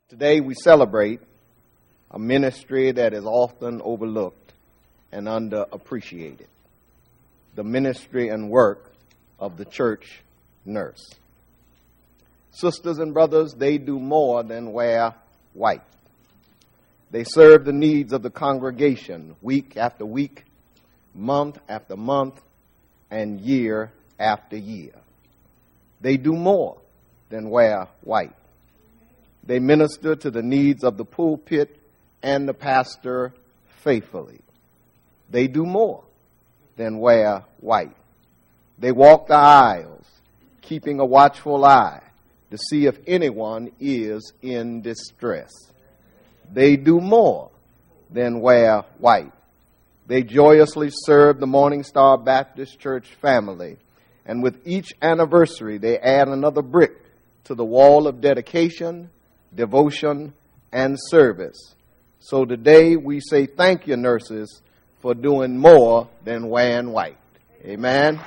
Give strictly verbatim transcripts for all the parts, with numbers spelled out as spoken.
Today we celebrate a ministry that is often overlooked and underappreciated, the ministry and work of the church nurse. Sisters and brothers, they do more than wear white. They serve the needs of the congregation week after week, month after month, and year after year. They do more than wear white. They minister to the needs of the pulpit and the pastor faithfully. They do more than wear white. They walk the aisles, keeping a watchful eye to see if anyone is in distress. They do more than wear white. They joyously serve the Morning Star Baptist Church family, and with each anniversary, they add another brick to the wall of dedication, devotion, and service. So today we say thank you, nurses, for doing more than wearing white. Amen.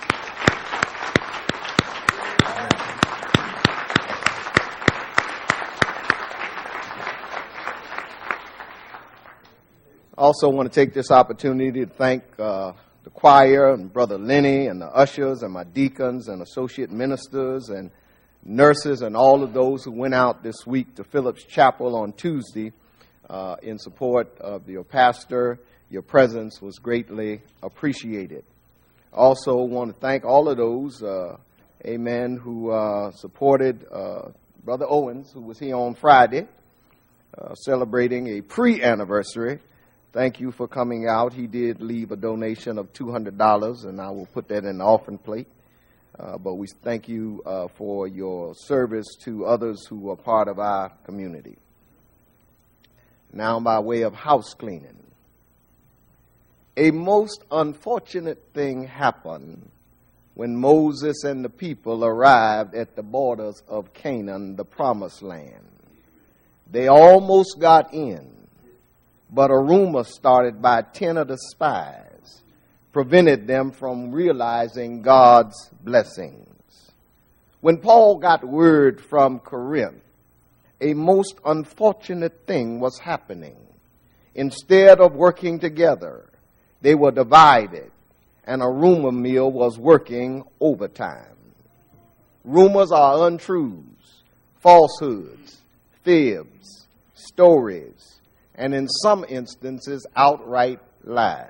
I also want to take this opportunity to thank uh, the choir and Brother Lenny and the ushers and my deacons and associate ministers and nurses and all of those who went out this week to Phillips Chapel on Tuesday uh, in support of your pastor. Your presence was greatly appreciated. I also want to thank all of those, uh, amen, who uh, supported uh, Brother Owens, who was here on Friday, uh, celebrating a pre-anniversary. Thank you for coming out. He did leave a donation of two hundred dollars, and I will put that in the offering plate. Uh, but we thank you uh, for your service to others who are part of our community. Now, by way of house cleaning. A most unfortunate thing happened when Moses and the people arrived at the borders of Canaan, the promised land. They almost got in, but a rumor started by ten of the spies prevented them from realizing God's blessings. When Paul got word from Corinth, a most unfortunate thing was happening. Instead of working together, they were divided, and a rumor mill was working overtime. Rumors are untruths, falsehoods, fibs, stories, and in some instances, outright lies.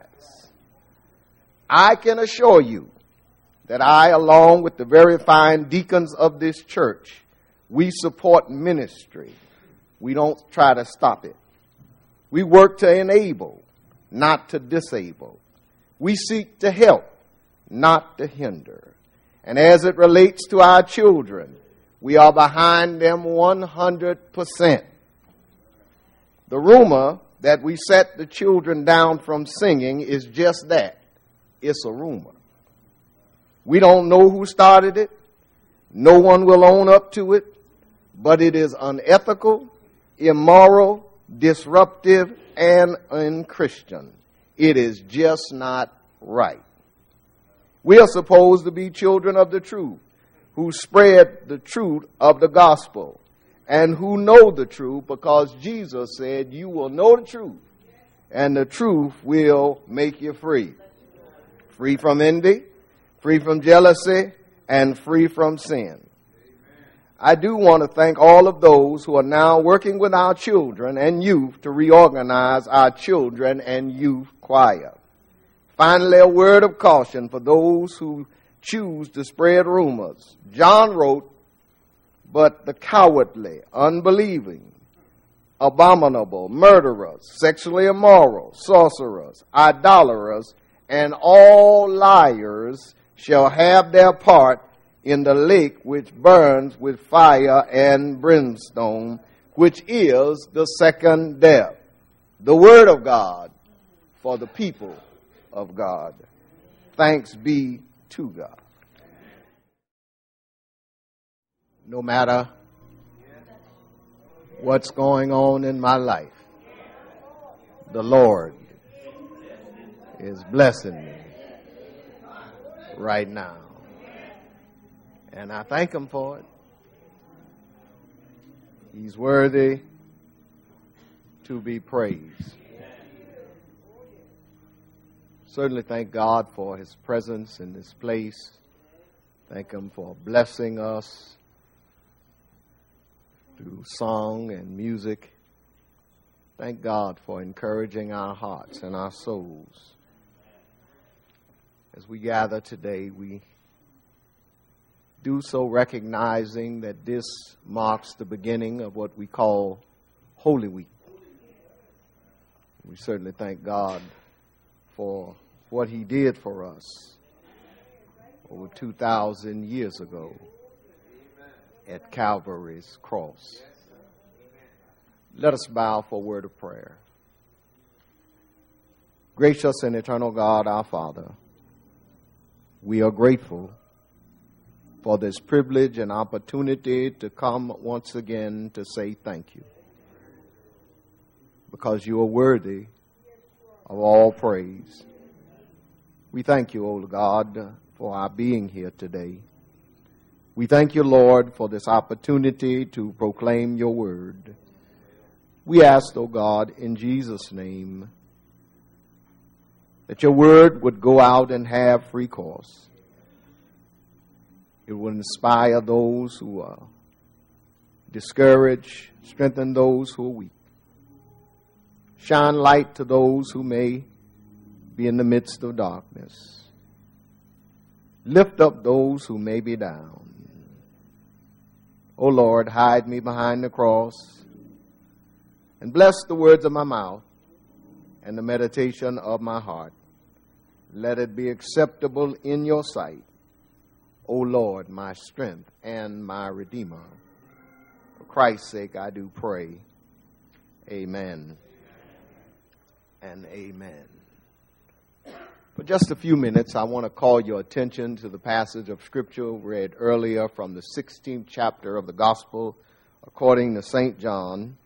I can assure you that I, along with the very fine deacons of this church, we support ministry. We don't try to stop it. We work to enable, not to disable. We seek to help, not to hinder. And as it relates to our children, we are behind them one hundred percent. The rumor that we set the children down from singing is just that. It's a rumor. We don't know who started it. No one will own up to it. But it is unethical, immoral, disruptive, and unchristian. It is just not right. We are supposed to be children of the truth, who spread the truth of the gospel, and who know the truth, because Jesus said, you will know the truth, and the truth will make you free. Free from envy, free from jealousy, and free from sin. I do want to thank all of those who are now working with our children and youth to reorganize our children and youth choir. Finally, a word of caution for those who choose to spread rumors. John wrote, but the cowardly, unbelieving, abominable, murderers, sexually immoral, sorcerers, idolaters, and all liars shall have their part in the lake which burns with fire and brimstone, which is the second death. The word of God for the people of God. Thanks be to God. No matter what's going on in my life, the Lord is blessing me right now. And I thank him for it. He's worthy to be praised. Certainly thank God for his presence in this place. Thank him for blessing us through song and music. Thank God for encouraging our hearts and our souls. As we gather today, we do so recognizing that this marks the beginning of what we call Holy Week. We certainly thank God for what he did for us over two thousand years ago at Calvary's cross. Let us bow for a word of prayer. Gracious and eternal God, our Father, we are grateful for this privilege and opportunity to come once again to say thank you. Because you are worthy of all praise. We thank you, O God, for our being here today. We thank you, Lord, for this opportunity to proclaim your word. We ask, O God, in Jesus' name, that your word would go out and have free course. It will inspire those who are discouraged, strengthen those who are weak. Shine light to those who may be in the midst of darkness. Lift up those who may be down. O Lord, hide me behind the cross and bless the words of my mouth and the meditation of my heart. Let it be acceptable in your sight, O Lord, my strength and my Redeemer. For Christ's sake I do pray. Amen and amen. For just a few minutes, I want to call your attention to the passage of Scripture read earlier from the sixteenth chapter of the Gospel according to Saint John,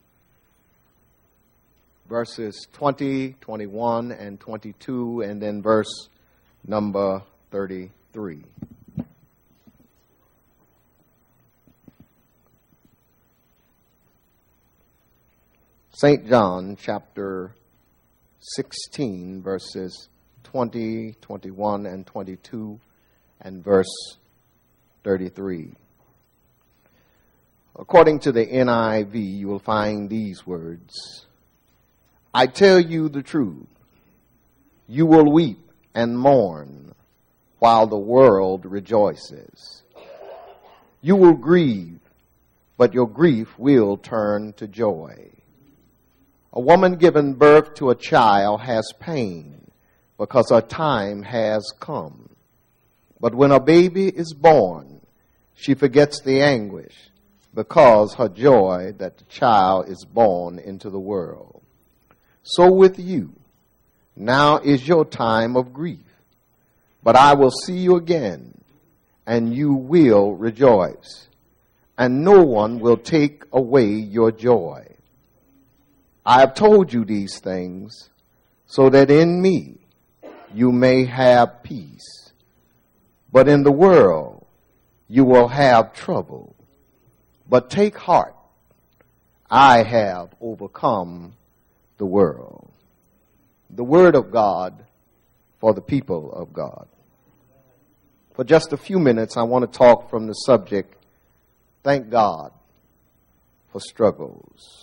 verses twenty, twenty-one, and twenty-two, and then verse number thirty-three. Saint John chapter sixteen, verses twenty, twenty-one, and twenty-two, and verse thirty-three. According to the N I V, you will find these words. I tell you the truth. You will weep and mourn while the world rejoices. You will grieve, but your grief will turn to joy. A woman giving birth to a child has pain because her time has come. But when a baby is born, she forgets the anguish because her joy that the child is born into the world. So with you, now is your time of grief. But I will see you again, and you will rejoice, and no one will take away your joy. I have told you these things so that in me you may have peace. But in the world you will have trouble. But take heart, I have overcome the world. The word of God for the people of God. For just a few minutes, I want to talk from the subject, thank God for struggles.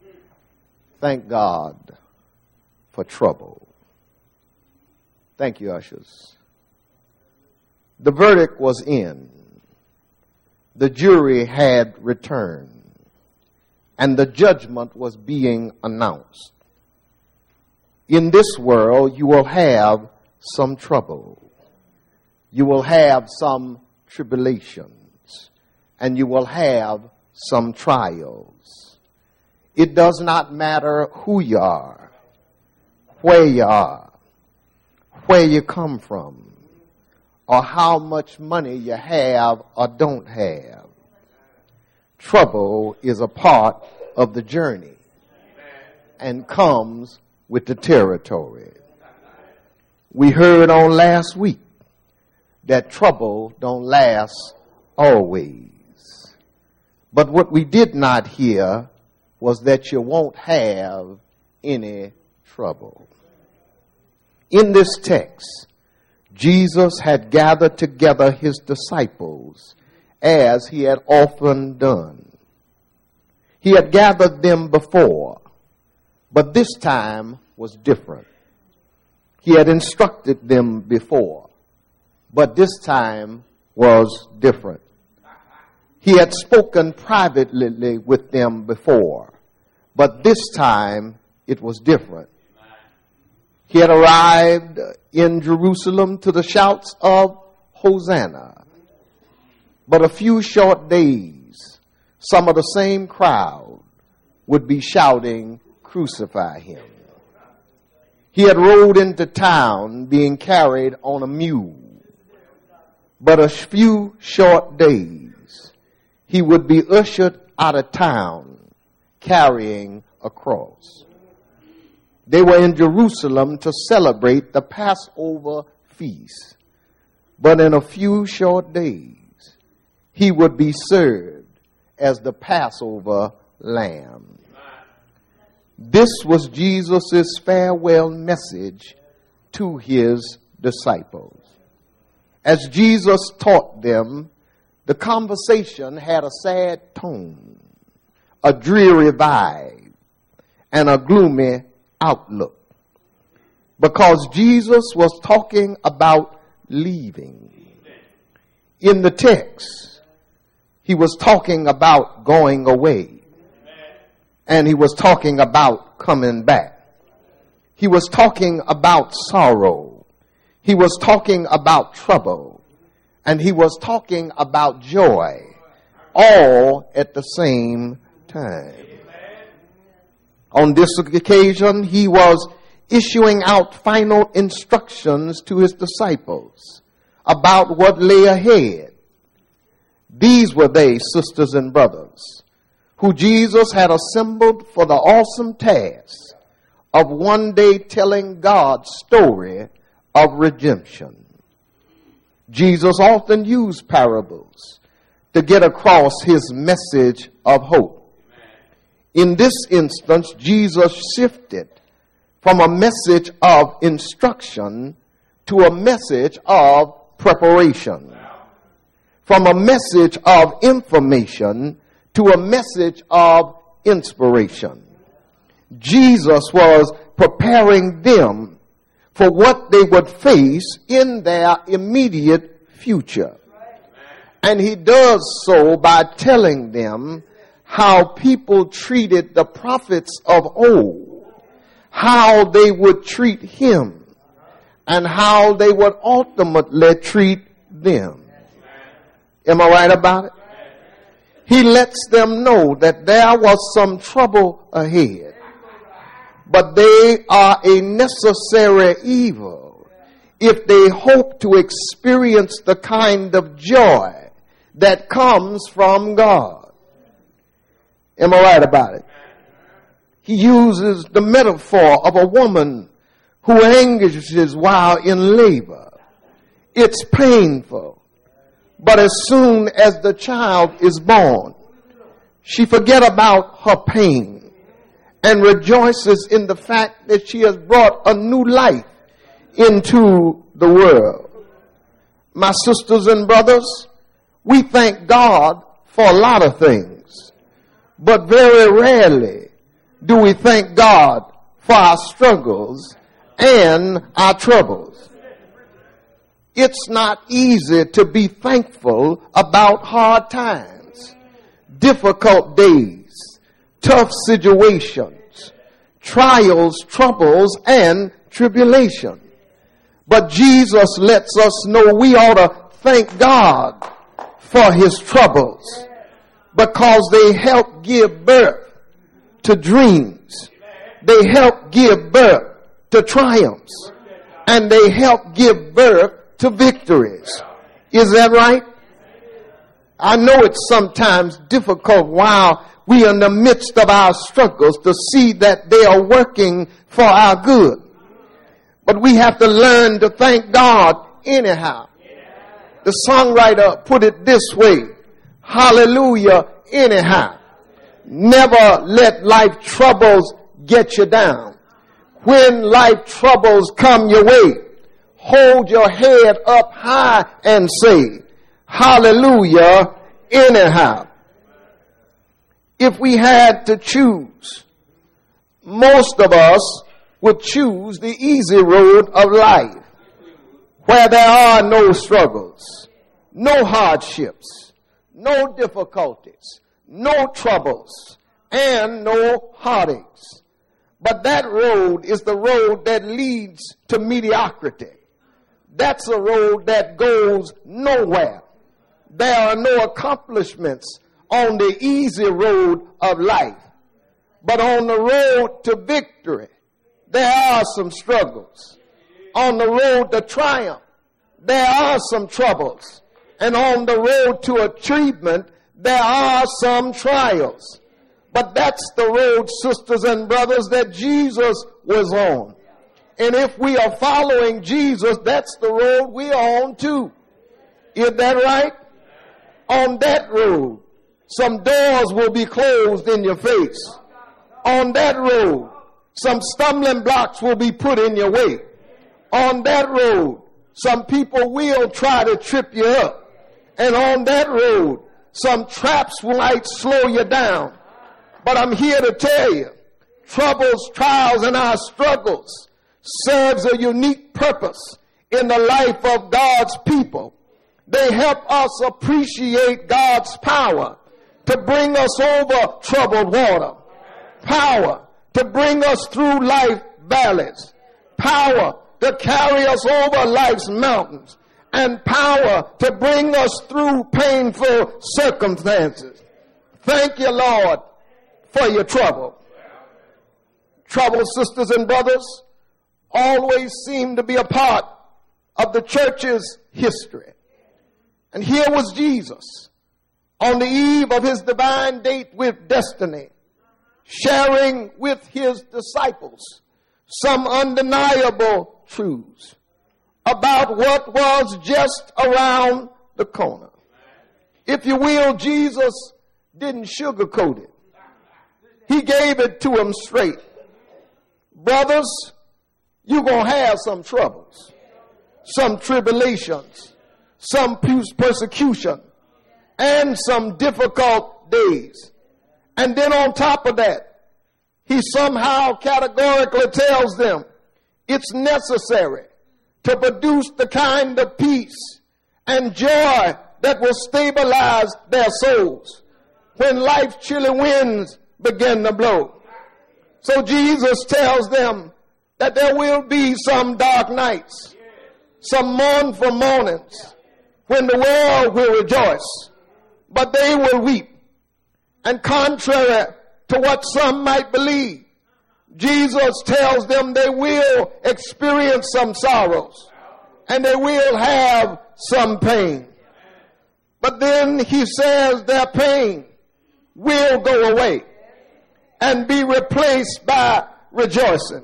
Thank God for trouble. Thank you, ushers. The verdict was in. The jury had returned, and the judgment was being announced. In this world, you will have some trouble. You will have some tribulations, and you will have some trials. It does not matter who you are, where you are, where you come from, or how much money you have or don't have. Trouble is a part of the journey and comes with the territory. We heard on last week that trouble don't last always. But what we did not hear was that you won't have any trouble. In this text, Jesus had gathered together his disciples as he had often done. He had gathered them before, but this time was different. He had instructed them before, but this time was different. He had spoken privately with them before, but this time it was different. He had arrived in Jerusalem to the shouts of Hosanna. But a few short days, some of the same crowd would be shouting, "Crucify him." He had rode into town being carried on a mule. But a few short days, he would be ushered out of town carrying a cross. They were in Jerusalem to celebrate the Passover feast. But in a few short days, he would be served as the Passover lamb. This was Jesus' farewell message to his disciples. As Jesus taught them, the conversation had a sad tone, a dreary vibe, and a gloomy outlook, because Jesus was talking about leaving. In the text, he was talking about going away, and he was talking about coming back. He was talking about sorrow. He was talking about trouble, and he was talking about joy, all at the same time. On this occasion, he was issuing out final instructions to his disciples about what lay ahead. These were they, sisters and brothers, who Jesus had assembled for the awesome task of one day telling God's story of redemption. Jesus often used parables to get across his message of hope. In this instance, Jesus shifted from a message of instruction to a message of preparation, from a message of information to a message of inspiration. Jesus was preparing them for what they would face in their immediate future. And he does so by telling them how people treated the prophets of old, how they would treat him, and how they would ultimately treat them. Am I right about it? He lets them know that there was some trouble ahead, but they are a necessary evil if they hope to experience the kind of joy that comes from God. Am I right about it? He uses the metaphor of a woman who anguishes while in labor. It's painful, but as soon as the child is born, she forgets about her pain and rejoices in the fact that she has brought a new life into the world. My sisters and brothers, we thank God for a lot of things. But very rarely do we thank God for our struggles and our troubles. It's not easy to be thankful about hard times, difficult days, tough situations, trials, troubles, and tribulation. But Jesus lets us know we ought to thank God for his troubles, because they help give birth to dreams. They help give birth to triumphs. And they help give birth to victories. Is that right? I know it's sometimes difficult while we are in the midst of our struggles to see that they are working for our good. But we have to learn to thank God anyhow. The songwriter put it this way: hallelujah, anyhow. Never let life troubles get you down. When life troubles come your way, hold your head up high and say, hallelujah, anyhow. If we had to choose, most of us would choose the easy road of life, where there are no struggles, no hardships, no difficulties, no troubles, and no heartaches. But that road is the road that leads to mediocrity. That's a road that goes nowhere. There are no accomplishments on the easy road of life. But on the road to victory, there are some struggles. On the road to triumph, there are some troubles. And on the road to achievement, there are some trials. But that's the road, sisters and brothers, that Jesus was on. And if we are following Jesus, that's the road we are on too. Is that right? On that road, some doors will be closed in your face. On that road, some stumbling blocks will be put in your way. On that road, some people will try to trip you up. And on that road, some traps might slow you down. But I'm here to tell you, troubles, trials, and our struggles serves a unique purpose in the life of God's people. They help us appreciate God's power to bring us over troubled water. Power to bring us through life valleys. Power to carry us over life's mountains. And power to bring us through painful circumstances. Thank you, Lord, for your trouble. Trouble, sisters and brothers, always seem to be a part of the church's history. And here was Jesus on the eve of his divine date with destiny, sharing with his disciples some undeniable truths about what was just around the corner. If you will, Jesus didn't sugarcoat it. He gave it to them straight. Brothers, you're going to have some troubles, some tribulations, some persecution, and some difficult days. And then on top of that, he somehow categorically tells them it's necessary to produce the kind of peace and joy that will stabilize their souls when life's chilly winds begin to blow. So Jesus tells them that there will be some dark nights, some mournful mornings, when the world will rejoice, but they will weep. And contrary to what some might believe, Jesus tells them they will experience some sorrows and they will have some pain. But then he says their pain will go away and be replaced by rejoicing.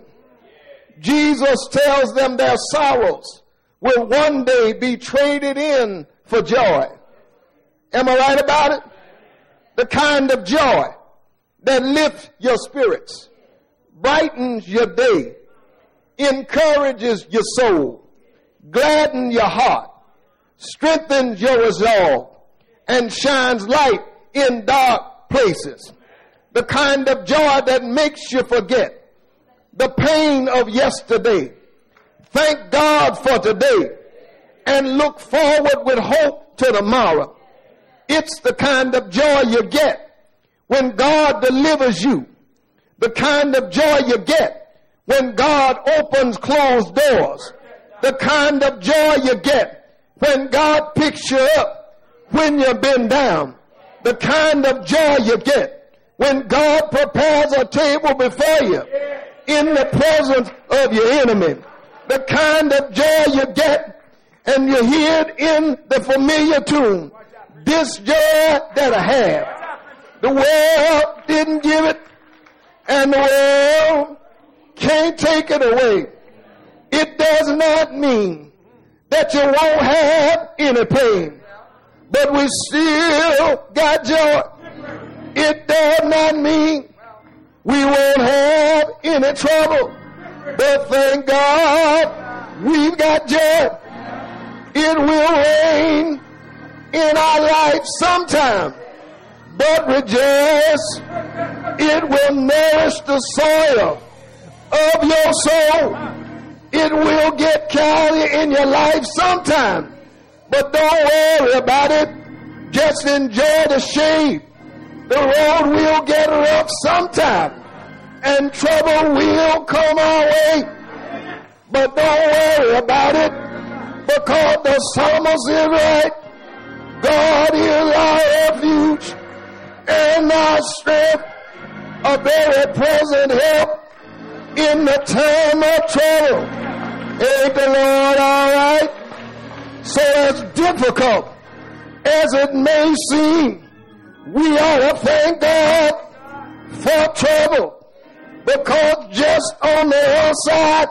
Jesus tells them their sorrows will one day be traded in for joy. Am I right about it? The kind of joy that lifts your spirits, brightens your day, encourages your soul, gladdens your heart, strengthens your resolve, and shines light in dark places. The kind of joy that makes you forget the pain of yesterday. Thank God for today and look forward with hope to tomorrow. It's the kind of joy you get when God delivers you. The kind of joy you get when God opens closed doors. The kind of joy you get when God picks you up when you've been down. The kind of joy you get when God prepares a table before you in the presence of your enemy. The kind of joy you get, and you hear it in the familiar tune. This joy that I have, the world didn't give it, and the world can't take it away. It does not mean that you won't have any pain, but we still got joy. It does not mean we won't have any trouble, but thank God we've got joy. It will rain in our life sometime, but rejoice. It will nourish the soil of your soul. It will get cloudy in your life sometime, but don't worry about it. Just enjoy the shade. The road will get rough sometime, and trouble will come our way. But don't worry about it, because the psalmist is right. God is our refuge and our strength, a very present help in the time of trouble. Ain't the Lord all right? So as difficult as it may seem, we ought to thank God for trouble, because just on the other side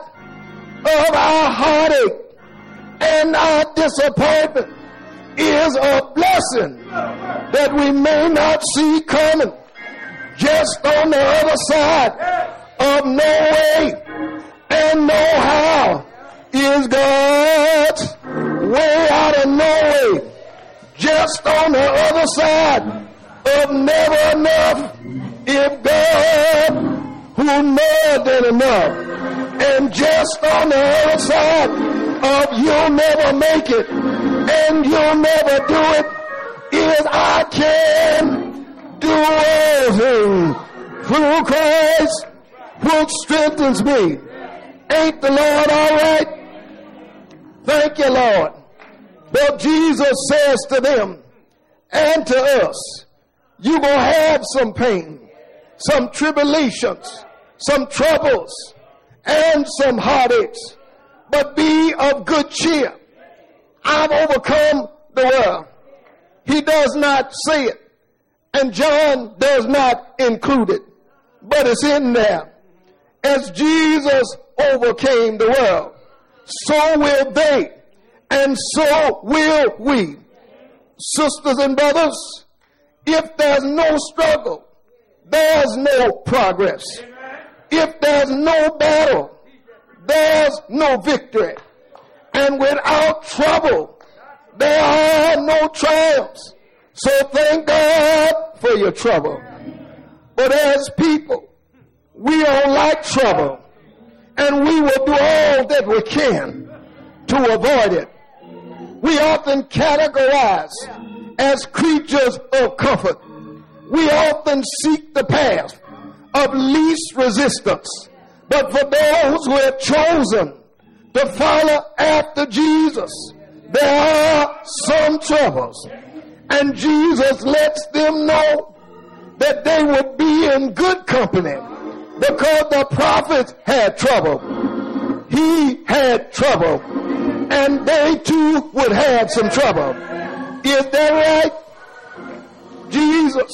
of our heartache and our disappointment is a blessing that we may not see coming. Just on the other side of no way and no how is God's way out of no way. Just on the other side of never enough is God who more than enough. And just on the other side of you'll never make it and you'll never do it is I can do all things through Christ which strengthens me. Ain't the Lord all right? Thank you, Lord. But Jesus says to them and to us, you're going to have some pain, some tribulations, some troubles, and some heartaches. But be of good cheer. I've overcome the world. He does not say it, and John does not include it, but it's in there. As Jesus overcame the world, so will they, and so will we. Sisters and brothers, if there's no struggle, there's no progress. If there's no battle, there's no victory. And without trouble, there are no triumphs. So thank God for your trouble. But as people, we don't like trouble, and we will do all that we can to avoid it. We often categorize as creatures of comfort. We often seek the path of least resistance. But for those who have chosen to follow after Jesus, there are some troubles. And Jesus lets them know that they would be in good company, because the prophets had trouble. He had trouble. And they too would have some trouble. Is that right? Jesus.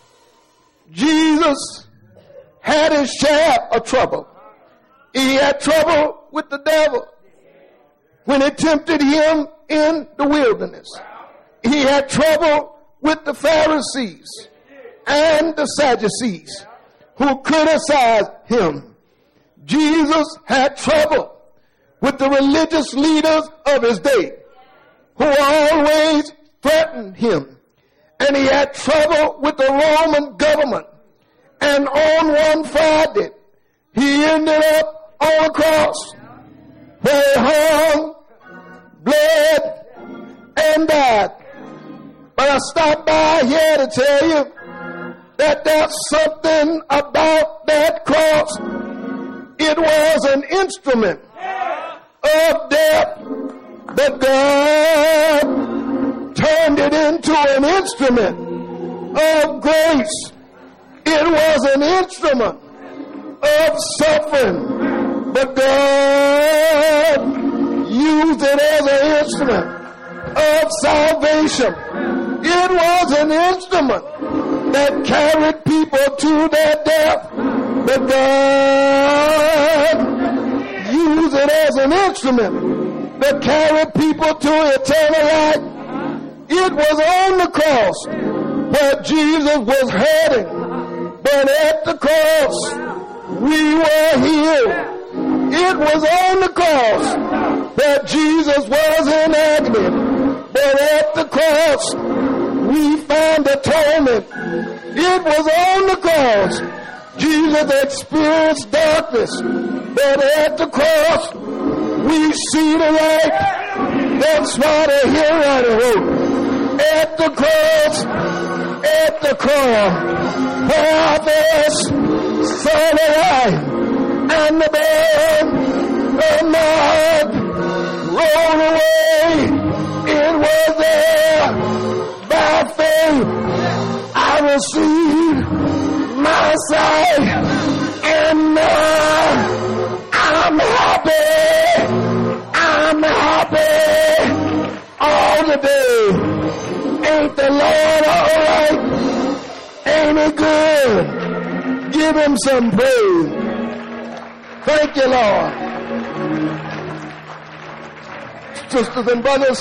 Jesus had his share of trouble. He had trouble with the devil when he tempted him in the wilderness. He had trouble with the Pharisees and the Sadducees who criticized him. Jesus had trouble with the religious leaders of his day who always threatened him. And he had trouble with the Roman government. And on one Friday, he ended up on a cross where he hung, bled, and died. But I stopped by here to tell you that there's something about that cross. It was an instrument of death, but God turned it into an instrument of grace. It was an instrument of suffering, but God used it as an instrument of salvation. It was an instrument that carried people to their death, but God used it as an instrument that carried people to eternal life. It was on the cross where Jesus was heading, but at the cross we were healed. It was on the cross where Jesus was in agony, but at the cross we found atonement. It was on the cross Jesus experienced darkness, but at the cross we see the light. That's why the hero wrote, at the cross, at the cross, where there's saw the light and the burn of my heart rolled away. It was there by faith I received my sight, and now I'm happy. I'm happy all the day. Ain't the Lord all right? Ain't he good? Give him some praise. Thank you, Lord. Sisters and brothers,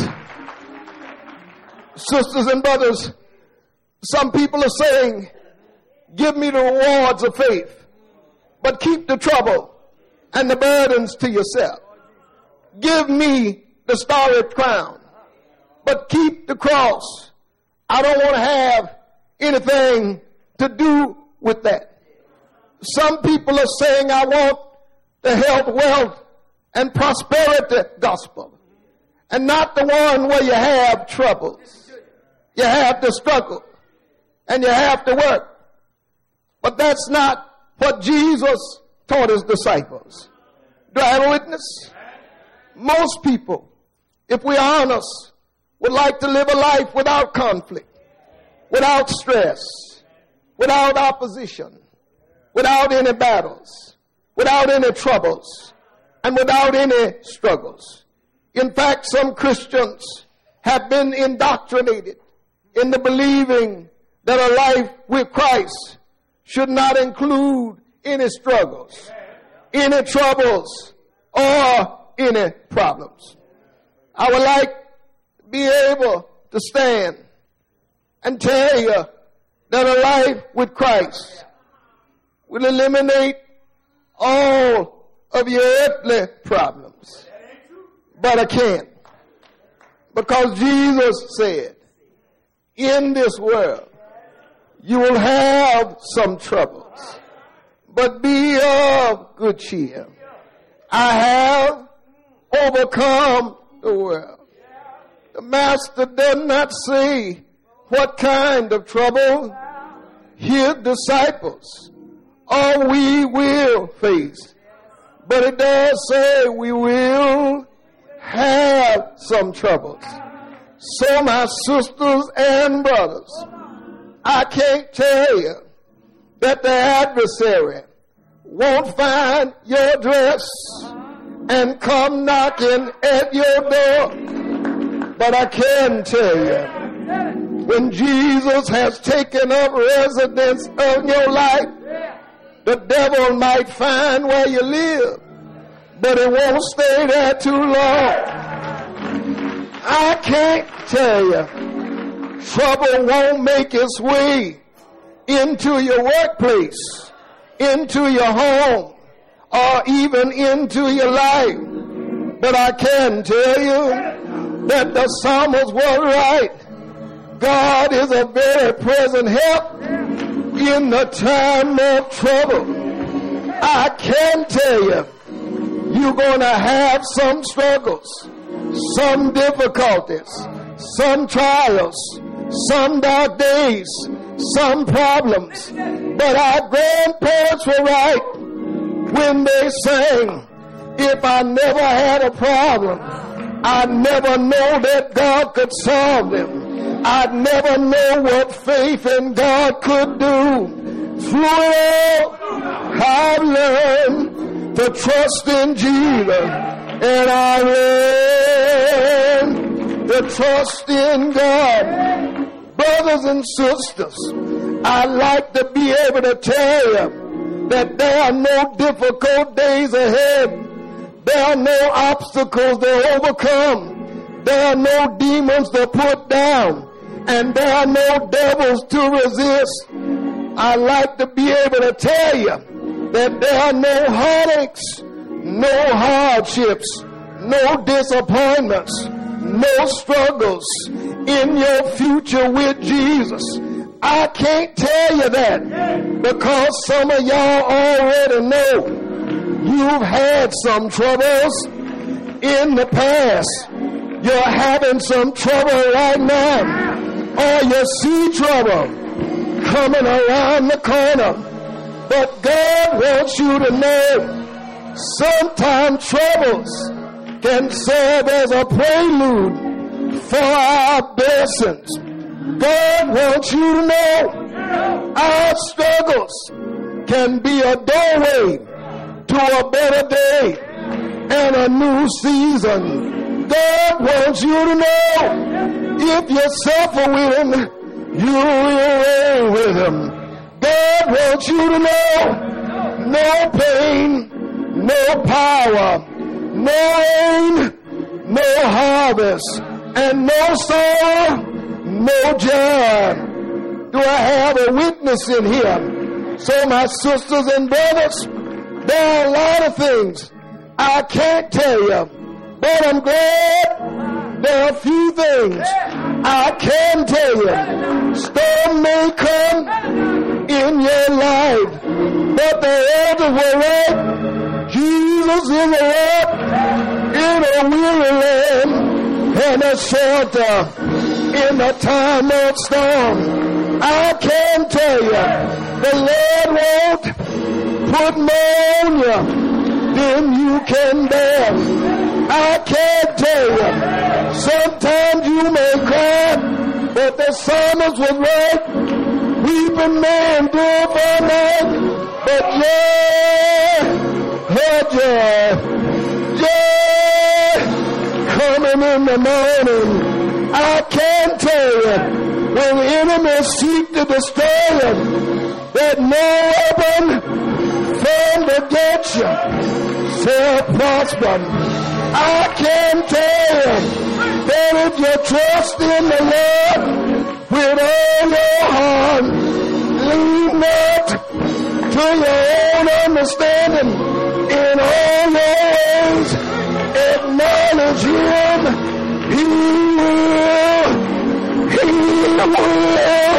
sisters and brothers, some people are saying, give me the rewards of faith, but keep the trouble and the burdens to yourself. Give me the starry crown, but keep the cross. I don't want to have anything to do with that. Some people are saying, I want the health, wealth, and prosperity gospel, and not the one where you have troubles. You have to struggle, and you have to work. But that's not what Jesus taught his disciples. Do I have a witness? Most people, if we're honest, would like to live a life without conflict, without stress, without opposition, without any battles, without any troubles, and without any struggles. In fact, some Christians have been indoctrinated in the believing that a life with Christ should not include any struggles, any troubles, or any problems. I would like to be able to stand and tell you that a life with Christ will eliminate all of your earthly problems. But I can't. Because Jesus said, in this world, you will have some troubles, but be of good cheer. I have overcome the world. The Master did not say what kind of trouble his disciples or we will face, but it does say we will have some troubles. So my sisters and brothers, I can't tell you that the adversary won't find your address and come knocking at your door. But I can tell you, when Jesus has taken up residence of your life, the devil might find where you live, but it won't stay there too long. I can't tell you, trouble won't make its way into your workplace, into your home, or even into your life. But I can tell you that the psalmist was right. God is a very present help in the time of trouble. I can tell you, you're going to have some struggles, some difficulties, some trials, some dark days, some problems. But our grandparents were right when they sang, if I never had a problem, I'd never know that God could solve them. I'd never know what faith in God could do. Through it all, I've learned to trust in Jesus. And I learned to trust in God. Brothers and sisters, I'd like to be able to tell you that there are no difficult days ahead. There are no obstacles to overcome. There are no demons to put down. and there are no devils to resist. I like to be able to tell you that there are no heartaches, no hardships, no disappointments, no struggles in your future with Jesus. I can't tell you that because some of y'all already know you've had some troubles in the past. You're having some trouble right now, or you see trouble coming around the corner. But God wants you to know sometimes troubles can serve as a prelude for our blessings. God wants you to know our struggles can be a doorway to a better day and a new season. God wants you to know if you suffer with Him, you will reign with Him. God wants you to know no pain, no power, no rain, no harvest, and no sorrow, no joy. Do I have a witness in here? So my sisters and brothers, there are a lot of things I can't tell you, but I'm glad there are a few things I can tell you. Storm may come in your life, but the elders were right. Jesus is a rock in a weary land and a shelter in a time of storm. I can tell you, the Lord won't put more on you than you can bear. I can tell you, sometimes you may cry, but the psalmist was right. Weeping may endure for a night, but joy, her joy, joy coming in the morning. I can tell you, when the enemy seek to destroy you, that no weapon formed against you shall prosper. I can tell you that if you trust in the Lord with all your heart, lean not to your own understanding. In all your ways, acknowledge Him. He will, He will,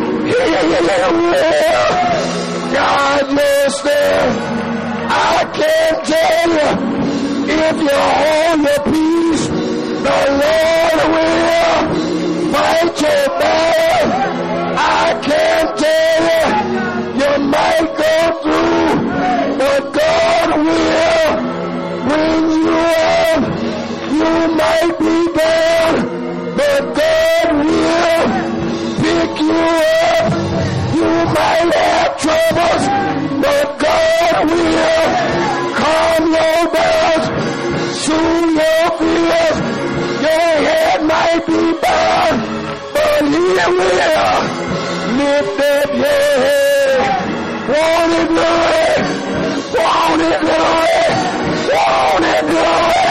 He will. God is there. I can't tell you, if you hold your peace, the Lord will fight your battle. I can't tell you, you might go through, but God will bring you up. You might be down, but God will pick you up. You might have troubles, but God will calm your doubts. Soon your fears, your head might be bowed, but He will lift up your head. Won't He do it? Won't He do it? Won't He do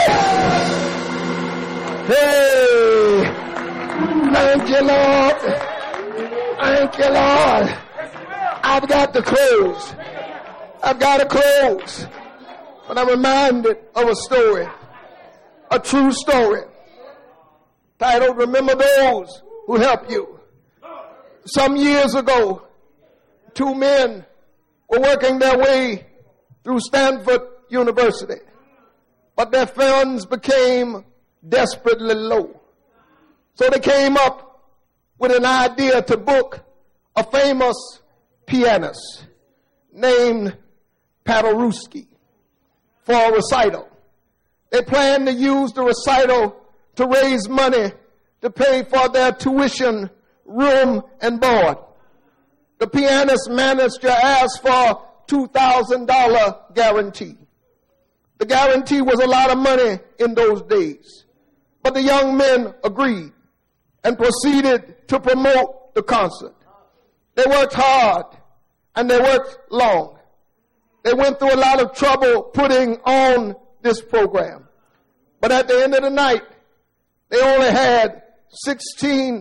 it? Hey, thank you, Lord. Thank you, Lord. I've got to close. I've got to close. But I'm reminded of a story, a true story, titled, Remember Those Who Help You. Some years ago, two men were working their way through Stanford University, but their funds became desperately low. So they came up with an idea to book a famous pianist named Paderewski for a recital. They planned to use the recital to raise money to pay for their tuition, room, and board. The pianist manager asked for two thousand dollars guarantee. The guarantee was a lot of money in those days, but the young men agreed and proceeded to promote the concert. They worked hard and they worked long. They went through a lot of trouble putting on this program. But at the end of the night, they only had sixteen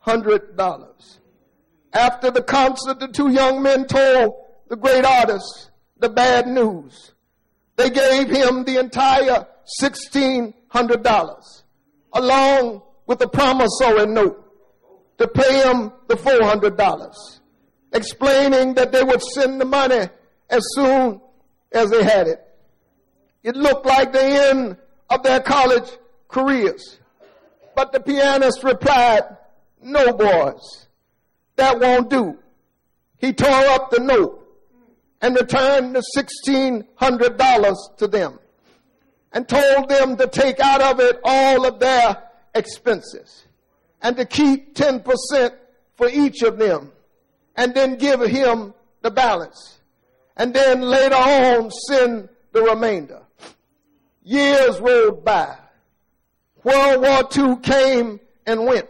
hundred dollars. After the concert, the two young men told the great artist the bad news. They gave him the entire sixteen hundred dollars, along with a promissory note to pay him the four hundred dollars, explaining that they would send the money as soon as they had it. It looked like the end of their college careers. But the pianist replied, "No, boys, that won't do." He tore up the note and returned the sixteen hundred dollars to them and told them to take out of it all of their expenses and to keep ten percent for each of them and then give him the balance and then later on send the remainder. Years rolled by. World War Two came and went.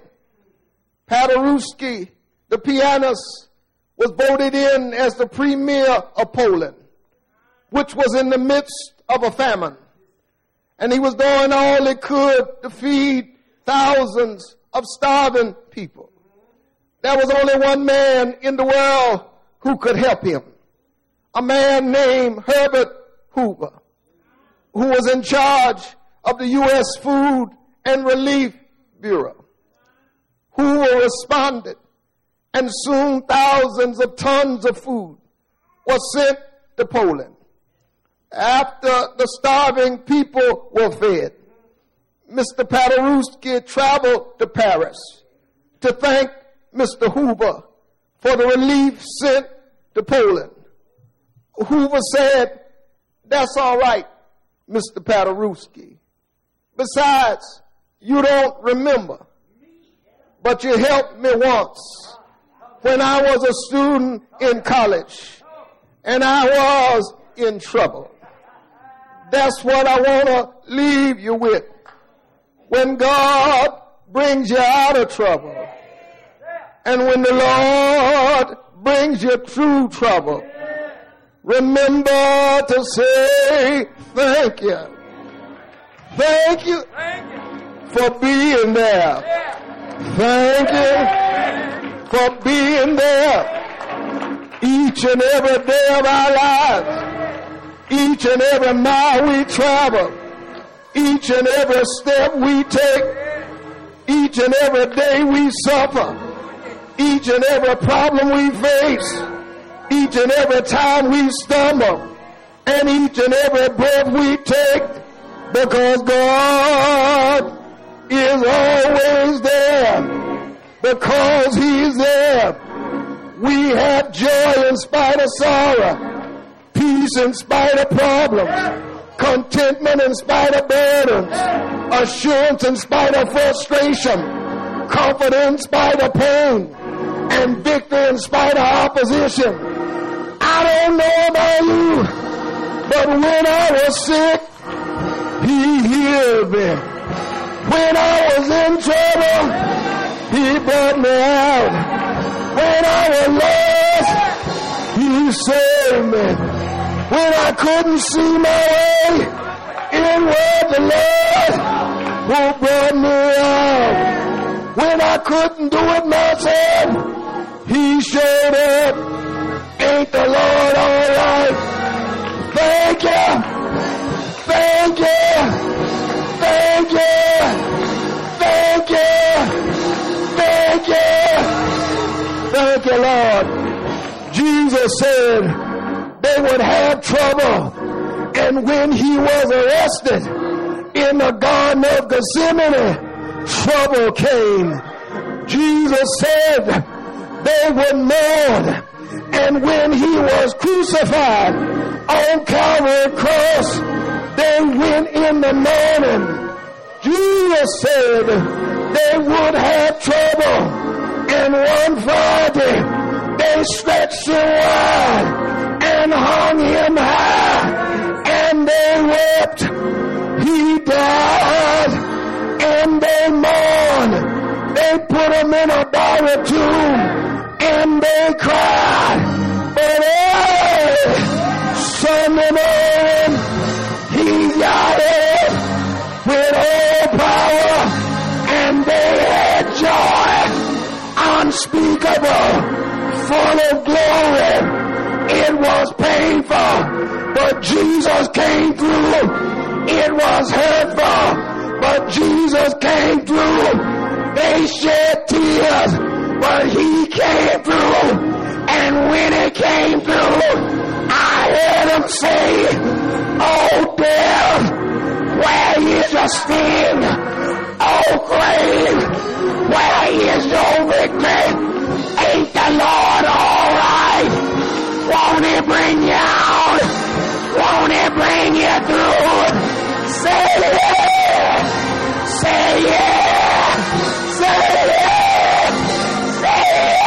Paderewski, the pianist, was voted in as the premier of Poland, which was in the midst of a famine. And he was doing all he could to feed thousands of starving people. There was only one man in the world who could help him, a man named Herbert Hoover, who was in charge of the U S Food and Relief Bureau. Hoover responded, and soon thousands of tons of food were sent to Poland. After the starving people were fed, Mister Paderewski traveled to Paris to thank Mister Hoover for the relief sent to Poland. Hoover said, "That's all right, Mister Paderewski. Besides, you don't remember, but you helped me once when I was a student in college and I was in trouble." That's what I want to leave you with. When God brings you out of trouble, and when the Lord brings you through trouble, remember to say thank you. Thank you for being there. Thank you for being there each and every day of our lives, each and every mile we travel, each and every step we take, each and every day we suffer, each and every problem we face, each and every time we stumble, and each and every breath we take, because God is always there. Because He's there, we have joy in spite of sorrow, peace in spite of problems, contentment in spite of burdens, assurance in spite of frustration, confidence in spite of pain, and victory in spite of opposition. I don't know about you, but when I was sick, He healed me. When I was in trouble, He brought me out. When I was lost, He saved me. When I couldn't see my way, it was the Lord who brought me out. When I couldn't do it myself, He showed up. Ain't the Lord all right? Thank you. Thank you. Thank you. Thank you. Thank you. Thank you, Lord. Jesus said they would have trouble. And when He was arrested in the Garden of Gethsemane, trouble came. Jesus said they would mourn. And when He was crucified on Calvary cross, they went in the morning. Jesus said they would have trouble. And one Friday, they stretched Him wide and hung Him high. And they wept. He died. And they mourned. They put Him in a borrowed tomb. And they cried. But hey, Sunday morning, He got it with all power. And they had joy. trouble, full of glory. It was painful, but Jesus came through. It was hurtful, but Jesus came through. They shed tears, but he came through. And when he came through, I heard him say, oh death, where is your sting? Oh grave, where is your victory? Ain't the Lord all right? Won't he bring you out? Won't he bring you through? Say yeah! Say yeah! Say yeah! Say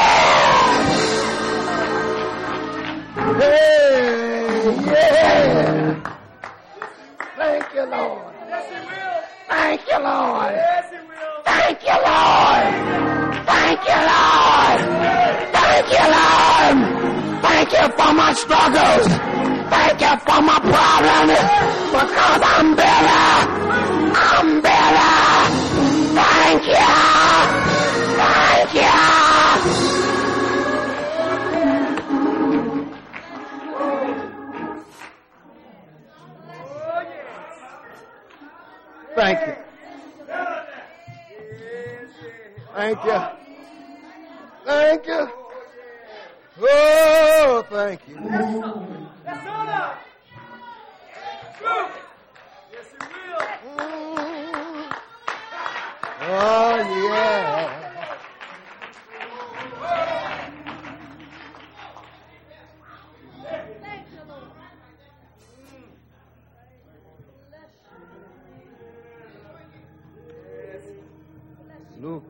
yeah! Hey, yeah! Thank you, Lord. Yes, he will. Thank you, Lord. Yes, he will. Thank you, Lord. Thank you, Lord. Thank you, Lord. Thank you for my struggles. Thank you for my problems. Because I'm better. I'm better. Thank you. Thank you. Thank you. Thank you. Thank you. Oh, thank you. Yes, sir. True. Yes, he will. Mm. Oh, yeah. Look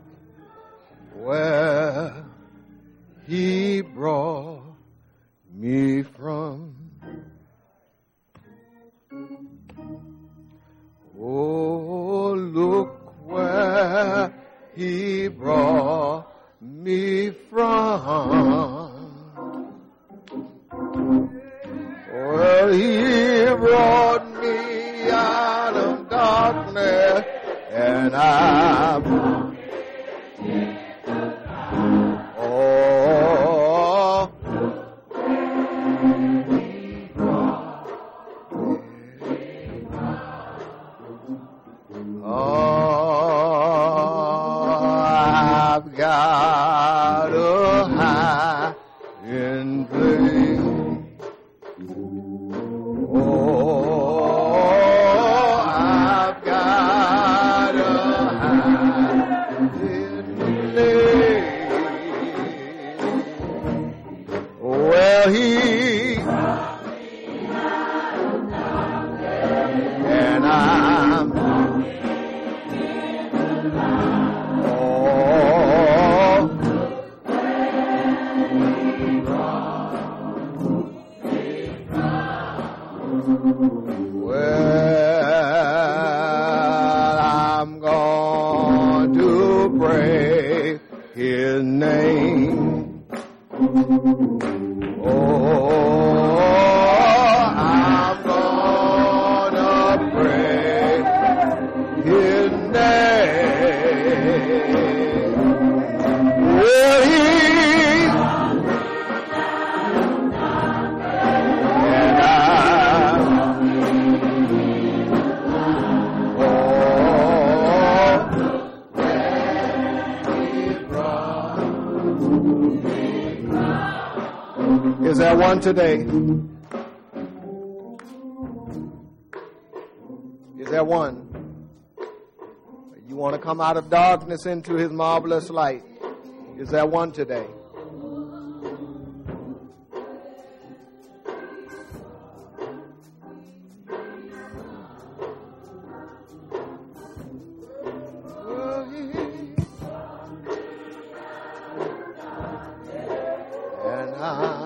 where he brought me from. Oh, look where he brought me from. Well, he brought me out of darkness, and I oh, oh, I've got a hiding place. Oh, I've got a hiding place. Well, he and I'm oh, well, I'm going to pray his name. Oh, I'm gonna pray his name. Will he? And I, oh, is there one today? Is there one? You want to come out of darkness into his marvelous light? Is there one today? And I